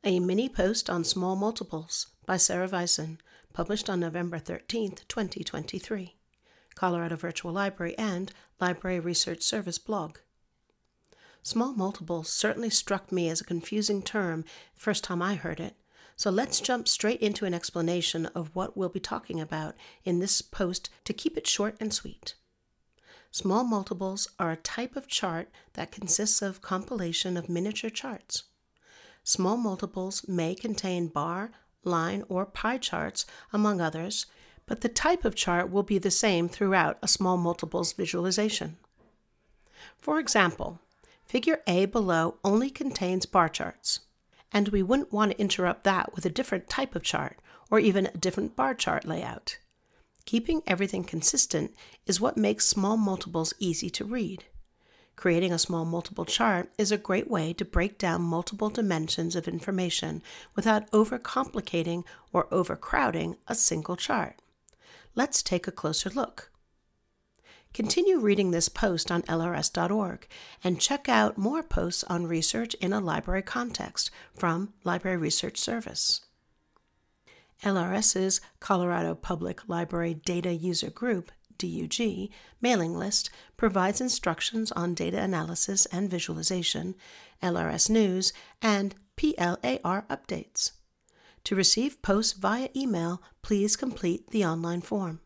A mini post on small multiples by Sarah Weisen, published on November 13, 2023. Colorado Virtual Library and Library Research Service blog. Small multiples certainly struck me as a confusing term the first time I heard it, so let's jump straight into an explanation of what we'll be talking about in this post to keep it short and sweet. Small multiples are a type of chart that consists of compilation of miniature charts. Small multiples may contain bar, line, or pie charts, among others, but the type of chart will be the same throughout a small multiples visualization. For example, figure A below only contains bar charts, and we wouldn't want to interrupt that with a different type of chart or even a different bar chart layout. Keeping everything consistent is what makes small multiples easy to read. Creating a small multiple chart is a great way to break down multiple dimensions of information without overcomplicating or overcrowding a single chart. Let's take a closer look. Continue reading this post on lrs.org and check out more posts on research in a library context from Library Research Service. LRS's Colorado Public Library Data User Group, DUG, mailing list provides instructions on data analysis and visualization, LRS news, and PLAR updates. To receive posts via email, please complete the online form.